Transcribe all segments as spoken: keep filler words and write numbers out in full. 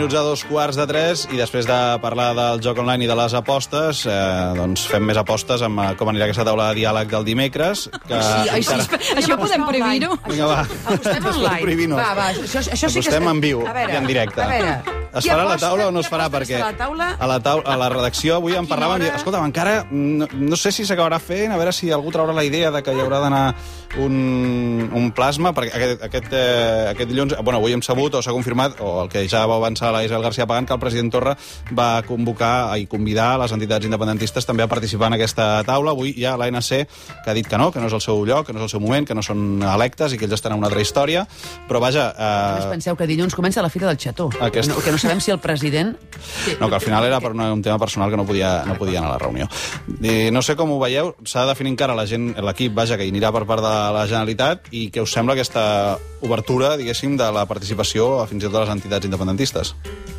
minuts a dos quarts de tres i després de parlar del joc online i de les apostes, eh, doncs fem més apostes amb com anirà aquesta taula de diàleg del dimecres. Que sí, això, encara... això podem prohibir-ho? Vinga, va. Apostem online. No. Va, va, això, això sí que... Apostem en viu veure, i en directe. A veure, es farà a la taula o no es farà? Perquè a la taula? A la, taula, a la redacció avui en parlàvem... Escolta, encara no, no sé si s'acabarà fent, a veure si algú traurà la idea de que hi haurà d'anar un, un plasma, perquè aquest, aquest, eh, aquest dilluns... Bueno, avui hem sabut o s'ha confirmat, o el que ja va avançar la Isabel García Pagán, que el president Torra va convocar i convidar les entitats independentistes també a participar en aquesta taula. Avui hi ha l'A N C que ha dit que no, que no és el seu lloc, que no és el seu moment, que no són electes i que ells estan en una altra història. Però vaja... Eh... Penseu que dilluns comença la Fira del Xató. Aquest... No, que no sabem si el president... No, que al final era per una, un tema personal que no podia, no podia anar a la reunió. I no sé com ho veieu, s'ha de definir encara la gent, l'equip, vaja, que hi anirà per part de la Generalitat, i què us sembla aquesta obertura, diguéssim, de la participació fins i tot de les entitats independentistes?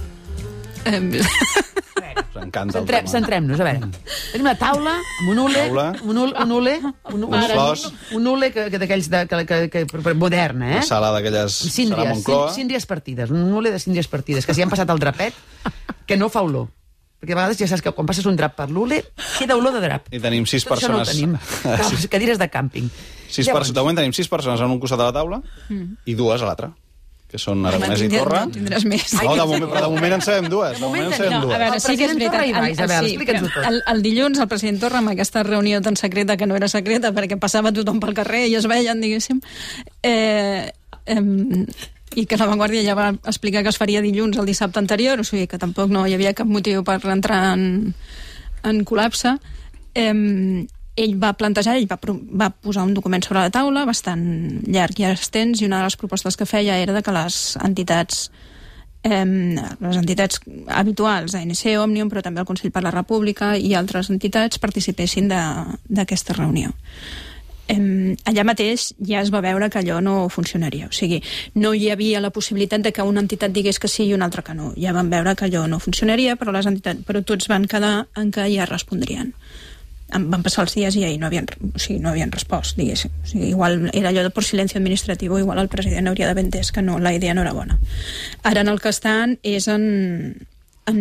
Us encanta el tema. Centrem-nos, a veure. Tenim una taula amb un ule, un ule, un ule, un flors, un ule d'aquells moderna, eh? Una sala d'aquelles... Sala Moncloa. Síndries partides, un ule de síndries partides, que si han passat el drapet, que no fa olor. Perquè a vegades ja saps que quan passes un drap per l'ule, queda olor de drap. I tenim sis Tot persones... Això no ho tenim. Sis cadires de càmping. Sis Llavors... De moment tenim sis persones en un costat de la taula mm. i dues a l'altre, que són Aragonès i Torra. No tindràs més. No, de moment, però de moment en sabem dues. De moment en sabem dues. A veure, sí que és veritat. El, el dilluns el president Torra, amb aquesta reunió tan secreta que no era secreta perquè passava tothom pel carrer i es veien, diguéssim, eh, eh, i que la Vanguardia ja va explicar que es faria dilluns el dissabte anterior, o sigui que tampoc no hi havia cap motiu per entrar en, en col·lapse. Eh, ell va plantejar, ell va, va posar un document sobre la taula bastant llarg i extens, i una de les propostes que feia era de que les entitats eh, les entitats habituals, A N C, Òmnium, però també el Consell per la República i altres entitats participessin d'aquesta reunió. Eh, allà mateix ja es va veure que allò no funcionaria, o sigui, no hi havia la possibilitat de que una entitat digués que sí i una altra que no. Ja van veure que allò no funcionaria, però les entitats, però tots van quedar en que ja respondrien. Van passar els dies i ahir no havien, o sigui, no havien respost, diguéssim. O sigui, igual era allò de por silenci administratiu, igual el president hauria d'haver entès que no, la idea no era bona. Ara en el que estan és en, en,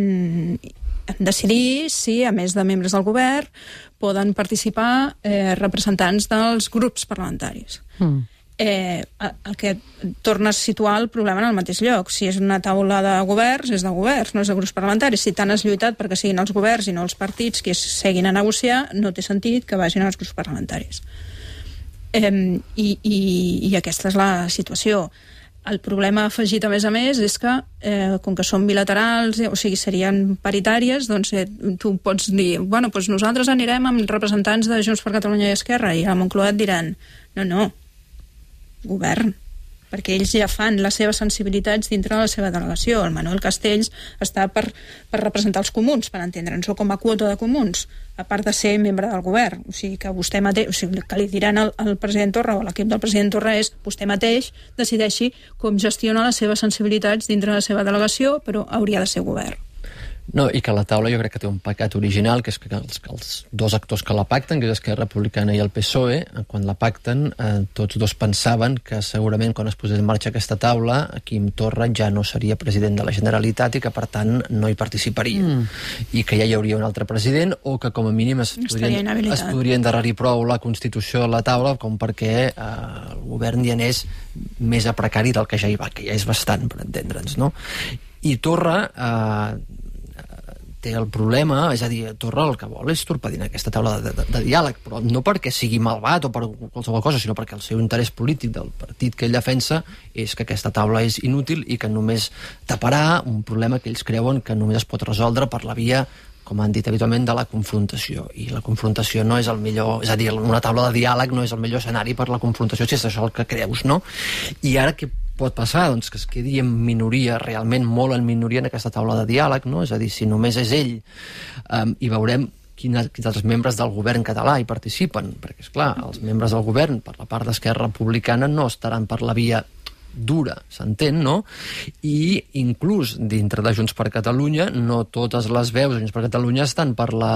en decidir si, a més de membres del govern, poden participar eh, representants dels grups parlamentaris. Mm. Eh, el que torna a situar el problema en el mateix lloc. Si és una taula de governs, és de governs, no és de grups parlamentaris. Si tant has lluitat perquè siguin els governs i no els partits que seguin a negociar, no té sentit que vagin als grups parlamentaris. Eh, i, i, I aquesta és la situació. El problema afegit, a més a més, és que, eh, com que són bilaterals, o sigui, serien paritàries, doncs eh, tu pots dir, bueno, doncs nosaltres anirem amb representants de Junts per Catalunya i Esquerra, i a Moncloa et diran, no, no, govern, perquè ells ja fan les seves sensibilitats dintre de la seva delegació. El Manuel Castells està per, per representar els comuns, per entendre'ns, o com a quota de comuns, a part de ser membre del govern. O sigui, que vostè mateix, o sigui, que li diran al, al president Torra o a l'equip del president Torra és vostè mateix decideixi com gestiona les seves sensibilitats dintre de la seva delegació, però hauria de ser govern. No, i que la taula jo crec que té un pecat original, que és que els, que els dos actors que la pacten, que és Esquerra Republicana i el P S O E, quan la pacten, eh, tots dos pensaven que segurament quan es posés en marxa aquesta taula, Quim Torra ja no seria president de la Generalitat i que, per tant, no hi participaria. Mm. I que ja hi hauria un altre president, o que, com a mínim, es podrien, es podrien endarrerir prou la Constitució a la taula com perquè eh, el govern hi anés més a precari del que ja hi va, que ja és bastant, per entendre'ns, no? I Torra... Eh, té el problema, és a dir, Torra el que vol és torpedir aquesta taula de, de, de diàleg, però no perquè sigui malvat o per qualsevol cosa, sinó perquè el seu interès polític del partit que ell defensa és que aquesta taula és inútil i que només taparà un problema que ells creuen que només es pot resoldre per la via, com han dit habitualment, de la confrontació. I la confrontació no és el millor... És a dir, una taula de diàleg no és el millor escenari per la confrontació, si és això el que creus, no? I ara què pot passar? Doncs que es quedi en minoria, realment molt en minoria en aquesta taula de diàleg, no? És a dir, si només és ell, um, i veurem quins, quins altres membres del govern català hi participen, perquè, esclar, els membres del govern, per la part d'Esquerra Republicana, no estaran per la via dura, s'entén, no? I inclús dintre de Junts per Catalunya no totes les veus de Junts per Catalunya estan per la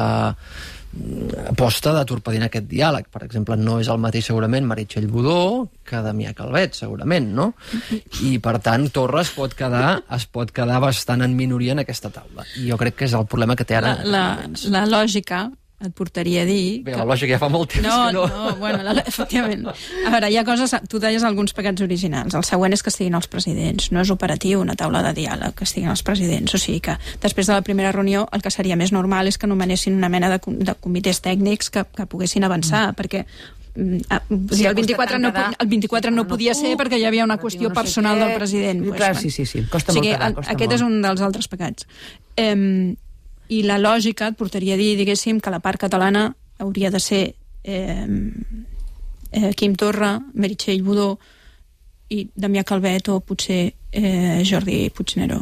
aposta de torpedir aquest diàleg. Per exemple, no és el mateix segurament Meritxell Budó que Damià Calvet, segurament, no? I per tant, Torra es pot quedar, es pot quedar bastant en minoria en aquesta taula. I jo crec que és el problema que té ara. La, la, la lògica et portaria a dir... Bé, que... la lògica ja fa molt temps no, que no... No, bueno, la, efectivament. A veure, hi ha coses... Tu deies alguns pecats originals. El següent és que estiguin els presidents. No és operatiu una taula de diàleg que estiguin els presidents. O sigui que després de la primera reunió el que seria més normal és que nomenessin una mena de, de comitès tècnics que, que poguessin avançar, mm. perquè Ah, sí, el vint-i-quatre no, el vint-i-quatre no podia ser perquè hi havia una qüestió personal del president. Clar, sí, sí, sí. Costa molt quedar. Aquest és un dels altres pecats. Eh, I la lògica et portaria a dir, diguéssim, que la part catalana hauria de ser eh, eh, Quim Torra, Meritxell Budó i Damià Calvet o potser eh, Jordi Puigneró.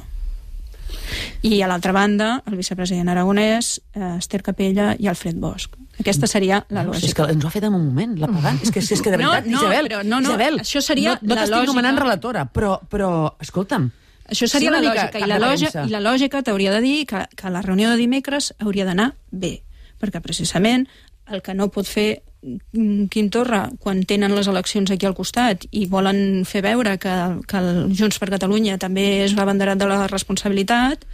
I a l'altra banda, el vicepresident aragonès, eh, Esther Capella i Alfred Bosch. Aquesta seria la no, lògica. És que ens ho ha fet en un moment, la pagant. És que, és que de veritat, no, no, Isabel, però no, no, Isabel, això seria no, no la t'estic lògica. nomenant relatora, però, però escolta'm, això seria sí, la lògica. I la, lògica, I la lògica t'hauria de dir que, que la reunió de dimecres hauria d'anar bé, perquè precisament el que no pot fer Quim Torra quan tenen les eleccions aquí al costat i volen fer veure que, que el Junts per Catalunya també és l'abanderat de la responsabilitat,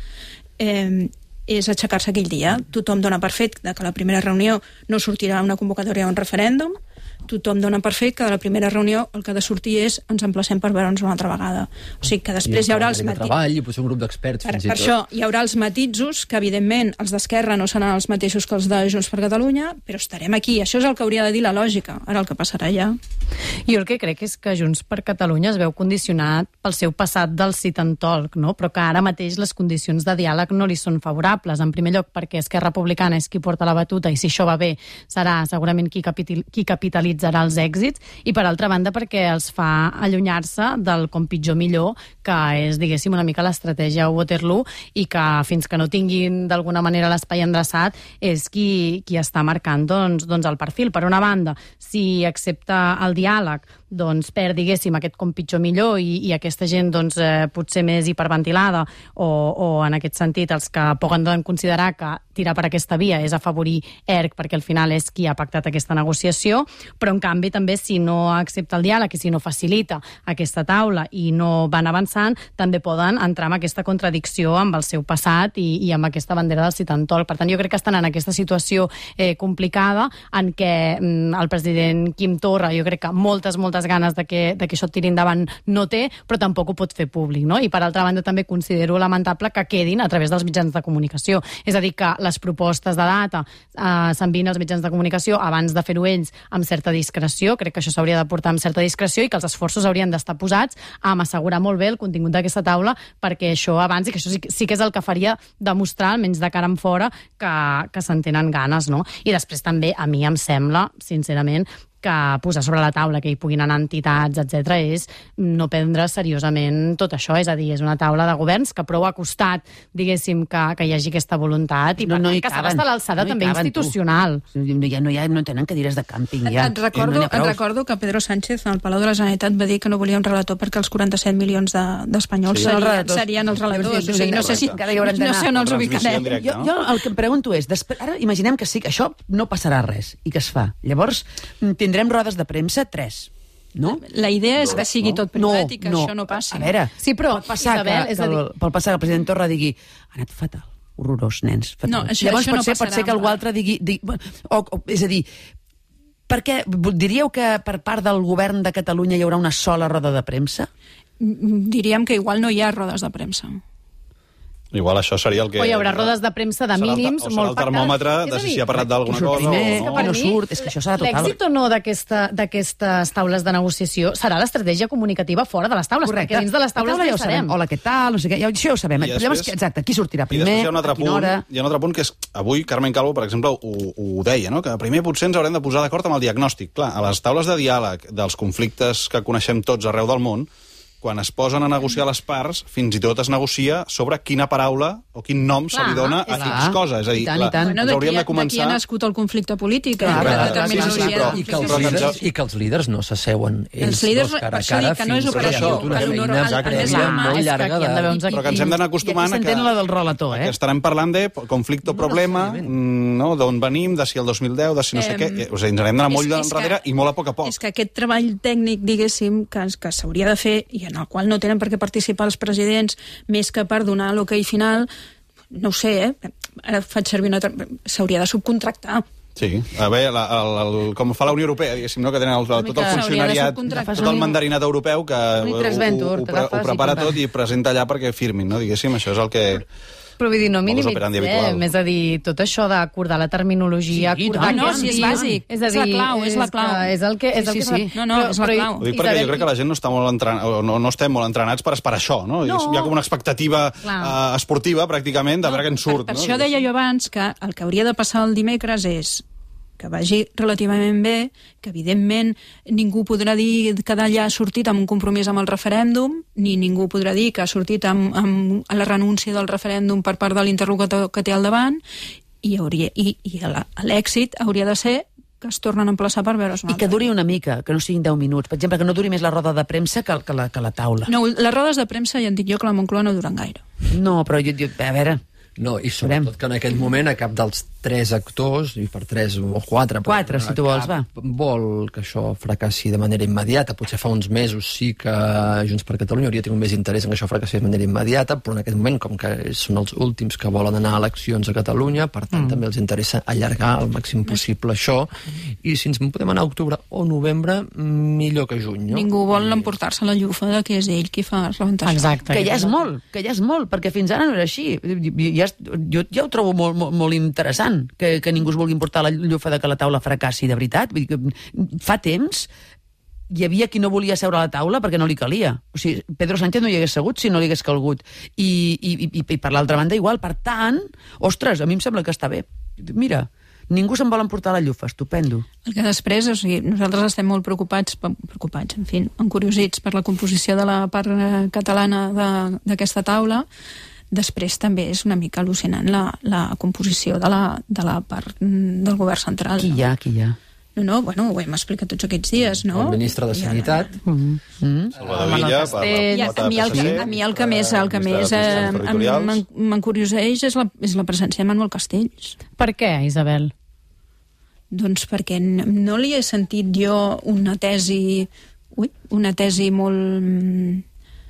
eh, és aixecar-se aquell dia. Tothom dona per fet que la primera reunió no sortirà una convocatòria o un referèndum, tothom dona per fet que de la primera reunió el que ha de sortir és ens emplacem per veure'ns una altra vegada. O sigui que després hi haurà els matisos... treball i potser un grup d'experts, per, fins i per tot. això hi haurà els matisos, que evidentment els d'Esquerra no seran els mateixos que els de Junts per Catalunya, però estarem aquí. Això és el que hauria de dir la lògica. Ara el que passarà ja... Jo el que crec és que Junts per Catalunya es veu condicionat pel seu passat del sit and talk, no? Però que ara mateix les condicions de diàleg no li són favorables. En primer lloc perquè Esquerra Republicana és qui porta la batuta i si això va bé serà segurament qui, capital, qui capitalitzarà els èxits, i per altra banda perquè els fa allunyar-se del com pitjor millor, que és, diguéssim, una mica l'estratègia Waterloo, i que fins que no tinguin d'alguna manera l'espai endreçat és qui, qui està marcant doncs, doncs el perfil. Per una banda, si accepta el diàleg, doncs perd, diguéssim, aquest com pitjor millor i, i aquesta gent doncs, eh, potser més hiperventilada o, o en aquest sentit els que poden considerar que tirar per aquesta via és afavorir ERC perquè al final és qui ha pactat aquesta negociació, però en canvi també si no accepta el diàleg i si no facilita aquesta taula i no van avançant, també poden entrar en aquesta contradicció amb el seu passat i, i amb aquesta bandera del sit and talk. Per tant, jo crec que estan en aquesta situació eh, complicada en què mm, el president Quim Torra, jo crec que moltes, moltes ganes de que, de que això tiri endavant no té, però tampoc ho pot fer públic, no? I per altra banda també considero lamentable que quedin a través dels mitjans de comunicació. És a dir, que les propostes de data eh, s'envien als mitjans de comunicació abans de fer-ho ells amb certa discreció. Crec que això s'hauria de portar amb certa discreció i que els esforços haurien d'estar posats a assegurar molt bé el contingut d'aquesta taula perquè això avanci, que això sí, sí que és el que faria demostrar, almenys de cara en fora, que, que se'n tenen ganes, no? I després també a mi em sembla, sincerament, que posar sobre la taula que hi puguin anar entitats, etcètera, és no prendre seriosament tot això. És a dir, és una taula de governs que prou ha costat, diguéssim, que, que hi hagi aquesta voluntat i no, per no tant que s'ha d'estar a l'alçada no també caben, institucional. Tu. Ja no, hi ha, no tenen cadires de càmping. Ja. Et, recordo, no et recordo que Pedro Sánchez, al Palau de la Generalitat, va dir que no volia un relator perquè els quaranta-set milions d'espanyols de, sí, serien, serien els relators. O sigui, no sé si no sé on els ubicarem. Jo, jo el que em pregunto és, després, ara imaginem que sí, que això no passarà res i que es fa. Llavors, tindrem rodes de premsa, tres, no? La idea és que sigui tot privat no, i que no. això no passi. A veure, sí, però, pot passar Isabel, que, que el, pot passar que el president Torra digui ha anat fatal, horrorós, nens, fatal. No, això, Llavors això pot, no ser, pot ser que algú altre digui... digui o, o, és a dir, per què, diríeu que per part del govern de Catalunya hi haurà una sola roda de premsa? Diríem que igual no hi ha rodes de premsa. Igual això seria el que... O hi haurà rodes de premsa de mínims el, molt pactades. O serà el termòmetre de si s'hi ha parlat d'alguna cosa o no. no surt, és que això serà total. L'èxit o no d'aquestes taules de negociació serà l'estratègia comunicativa fora de les taules, correcte. Perquè dins de les taules ja ho sabem. Hola, què tal, no sé què, ja, això ja ho sabem. Després, Llavors, exacte, qui sortirà primer, hi ha un altre a quina punt, hora... Hi ha un altre punt que és, avui Carmen Calvo, per exemple, ho, ho deia, no? Que primer potser ens haurem de posar d'acord amb el diagnòstic. Clar, a les taules de diàleg dels conflictes que coneixem tots arreu del món, quan es posen a negociar les parts, fins i tot es negocia sobre quina paraula o quin nom se li dona a X cosa. És a dir, tant, tant. ens hauríem de començar... D'aquí ha nascut el conflicte polític. Clar, eh? clar, clar, sí, sí, sí, però, I que els líders, i que els líders no s'asseuen ells els líders, dos cara a per això cara dic que no és fins operatiu, una que feina l'honor- prèvia el- molt és que llarga aquí han d'haver de... uns Però que ens hem d'anar acostumant I aquí s'entén la del relator, eh? que estarem parlant de conflicte o problema, mm, no? D'on venim, de si el dos mil deu, de si no sé Em, què... O sigui, ens n'hem d'anar molt és- és enrere que- i molt a poc a poc. És que aquest treball tècnic, diguéssim, que, que s'hauria de fer i en el qual no tenen per què participar els presidents més que per donar l'hoquei final, no ho sé, eh? Ara faig servir una... altra- s'hauria de subcontractar. Sí, a veure, la, el, el, com fa la Unió Europea, diguéssim, no? Que tenen el, tot el s'hauria de funcionariat, subcontractar. tot el mandarinat europeu que Un ho, tres ho, venture, ho, t'agafes ho prepara i tot i presenta allà perquè firmin, no? Diguéssim, això és el que... Però vull dir, no Modus operandi habitual. minimitzem, és a dir, tot això d'acordar la terminologia, Sí, acordar tant, no, què si és diem, bàsic. és, a És la dir, clau, és la clau. que És el que, és Sí, el que sí, sí. No, no, és la clau. Ho dic perquè Isabel, jo crec que la gent no està molt entrenada, o no, no estem molt entrenats per esperar això, no? No. Hi ha com una expectativa uh, esportiva, pràcticament, de veure què en surt. Per, per no? això deia jo abans que el que hauria de passar el dimecres és que vagi relativament bé, que evidentment ningú podrà dir que d'allà ha sortit amb un compromís amb el referèndum, ni ningú podrà dir que ha sortit amb, amb la renúncia del referèndum per part de l'interlocutor que té al davant, i, hauria, i, i l'èxit hauria de ser que es tornen a emplaçar per veure's una I que altra. duri una mica, que no siguin deu minuts. Per exemple, que no duri més la roda de premsa que, que, la, que la taula. No, les rodes de premsa ja et dic jo que la Moncloa no duren gaire. No, però jo, jo, a veure... No, i sobretot que en aquell moment a cap dels tres actors, i per tres o quatre... però Quatre, si tu vols, cap vol que això fracassi de manera immediata. Potser fa uns mesos sí que Junts per Catalunya hauria tingut més interès en que això fracassés de manera immediata, però en aquest moment, com que són els últims que volen anar a eleccions a Catalunya, per tant, mm. també els interessa allargar al màxim possible això, i si ens podem anar a octubre o novembre, millor que juny, no? Ningú vol emportar-se la llufa de que és ell qui fa rebentar. Exacte. Que ja és molt, que ja és molt, perquè fins ara no era així. Ja, jo ja ho trobo molt, molt, molt interessant, que, que ningú es vulgui importar la llufa de que la taula fracassi, de veritat. Vull dir que fa temps hi havia qui no volia seure a la taula perquè no li calia. O sigui, Pedro Sánchez no hi hagués segut si no li hagués calgut. I, i, i, i per l'altra banda igual. Per tant, ostres, a mi em sembla que està bé. Mira, ningú se'n vol emportar la llufa, estupendo. El que després, o sigui, nosaltres estem molt preocupats, preocupats, en fi, encuriosits per la composició de la part catalana d'aquesta taula. Després també és una mica al·lucinant la, la composició de la, de la part del govern central. Qui hi ha, qui hi ha? No, no, bueno, ho hem explicat tots aquests dies, no? El ministre de Sanitat. Mm-hmm. Salvador Illa, per la I a, a, mi el, a mi el que més, el que més eh, m'encurioseix és, la, és la presència de Manuel Castells. Per què, Isabel? Doncs perquè no li he sentit jo una tesi, ui, una tesi molt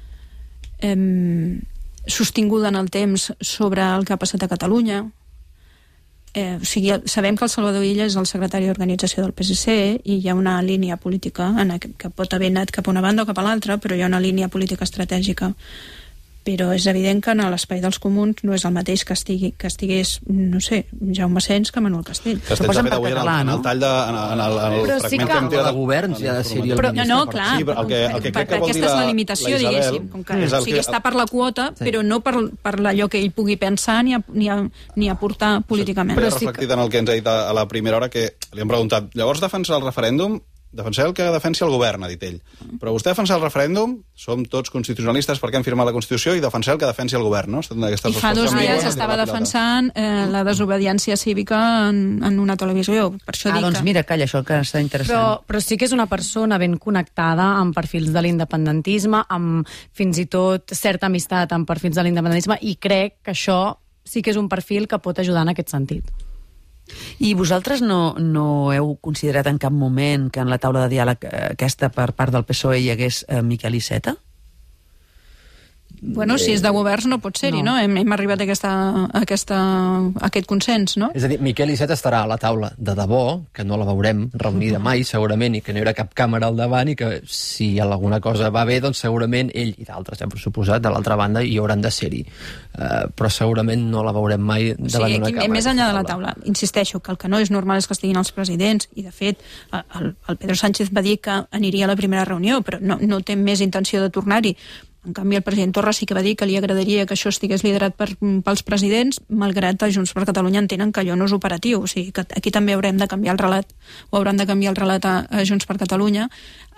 eh, sostinguda en el temps sobre el que ha passat a Catalunya. Eh, o sigui, sabem que el Salvador Illa és el secretari d'organització del P S C i hi ha una línia política en aquest, que pot haver anat cap a una banda o cap a l'altra, però hi ha una línia política estratègica. Però és evident que en l'espai dels comuns no és el mateix que, estigui, que estigués, no sé, Jaume Sens que Manuel Castell. Castells, de fet, avui en el, en el tall de... En, en el, en el Però sí fragment que- que em té de governs ja ha de ser-hi el Però, no, no, clar, Sí, però el que, el que crec que vol dir aquesta és la, la limitació, la Isabel, diguéssim, com que, és o el sigui, que, està per la quota, Sí. però no per, per allò que ell pugui pensar ni, a, ni, a, ni aportar políticament. Però Però sí sí reflectit en el que ens ha dit a, a la primera hora, que li hem preguntat, llavors defensar el referèndum? Defensar el que defensi el govern, ha dit ell. Però vostè defensar el referèndum? Som tots constitucionalistes perquè hem firmat la Constitució i defensar el que defensi el govern, no? I fa dos dies estava defensant eh, la desobediència cívica en, en una televisió. Per això Ah, dic doncs que... mira, calla, això que està interessant. Però, però sí que és una persona ben connectada amb perfils de l'independentisme, amb fins i tot certa amistat amb perfils de l'independentisme, i crec que això sí que és un perfil que pot ajudar en aquest sentit. I vosaltres no, no heu considerat en cap moment que en la taula de diàleg eh, aquesta per part del P S O E hi hagués eh, Miquel Iceta? Bueno, si és de governs no pot ser-hi, no? No. Hem, hem arribat a, aquesta, a, aquesta, a aquest consens, no? És a dir, Miquel Iceta estarà a la taula de debò, que no la veurem reunida mai, segurament, i que no hi haurà cap càmera al davant, i que si alguna cosa va bé, doncs segurament ell i d'altres, hem suposat, de l'altra banda, hi hauran de ser-hi. Uh, però segurament no la veurem mai davant O sigui, d'una aquí, càmera. més enllà de la taula, insisteixo que el que no és normal és que estiguin els presidents, i de fet el, el Pedro Sánchez va dir que aniria a la primera reunió, però no, no té més intenció de tornar-hi. En canvi, el president Torra sí que va dir que li agradaria que això estigués liderat per, pels presidents, malgrat que Junts per Catalunya entenen que allò no és operatiu. O sigui, que aquí també haurem de canviar el relat, o hauran de canviar el relat a, a Junts per Catalunya.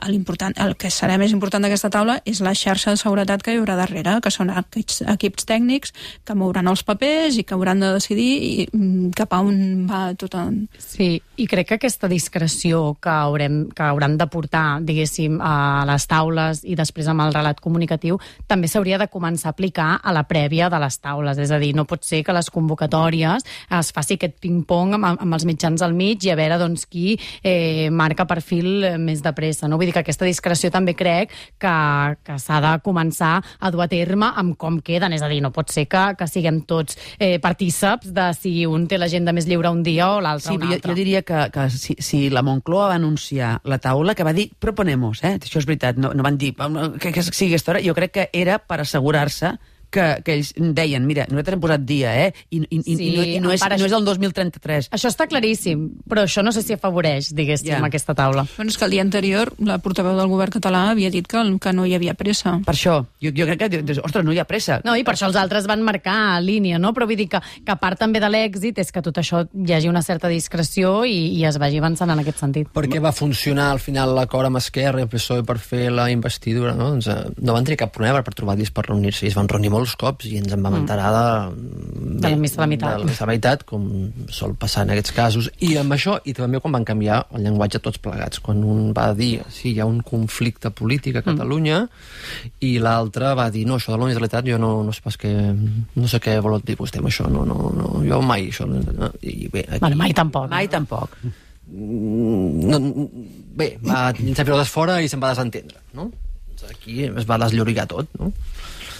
l'important, el que serà més important d'aquesta taula és la xarxa de seguretat que hi haurà darrere, que són equips, equips tècnics que mouran els papers i que hauran de decidir i, cap a on va tot. En... Sí, i crec que aquesta discreció que, haurem, que hauran de portar, diguéssim, a les taules i després amb el relat comunicatiu, també s'hauria de començar a aplicar a la prèvia de les taules. És a dir, no pot ser que les convocatòries es faci aquest ping-pong amb, amb els mitjans al mig i a veure doncs, qui eh, marca perfil més de pressa. No? Vull dir que aquesta discreció també crec que, que s'ha de començar a dur a terme amb com queden. És a dir, no pot ser que, que siguem tots eh, partíceps de si un té l'agenda més lliure un dia o l'altre sí, un altre. Jo, jo diria que, que si, si la Moncloa va anunciar la taula, que va dir proponemos, eh? Això és veritat, no, no van dir que, que sigui aquesta hora, jo crec que era per assegurar-se que, que ells deien, mira, nosaltres hem posat dia, eh? I, i, sí, i, no, i no, és, no és el dos mil trenta-tres. Això està claríssim, però això no sé si afavoreix, diguéssim, yeah. aquesta taula. Bueno, és que el dia anterior la portaveu del govern català havia dit que, que no hi havia pressa. Per això, jo, jo crec que, ostres, no hi ha pressa. No, i per això els altres van marcar línia, no? Però vull dir que, que part també de l'èxit és que tot això hi hagi una certa discreció i, i es vagi avançant en aquest sentit. Per què va funcionar al final l'acord amb Esquerra i el P S O E per fer la investidura, no? Doncs, eh, no van tenir cap problema per trobar dies per reunir-se, i es van reunir molts cops i ens en vam enterar de, de la missa de la meitat. de la meitat, com sol passar en aquests casos. I amb això, i també quan van canviar el llenguatge tots plegats, quan un va dir sí, hi ha un conflicte polític a Catalunya mm. i l'altre va dir no, això de la unilateralitat jo no, no sé pas què no sé què voleu dir vostè amb això, no, no, no, jo mai això no, i bé, aquí, bueno, mai tampoc. Mai tampoc. No, bé, va llençar pilotes fora i se'n va desentendre, no? Aquí es va desllorigar tot, no?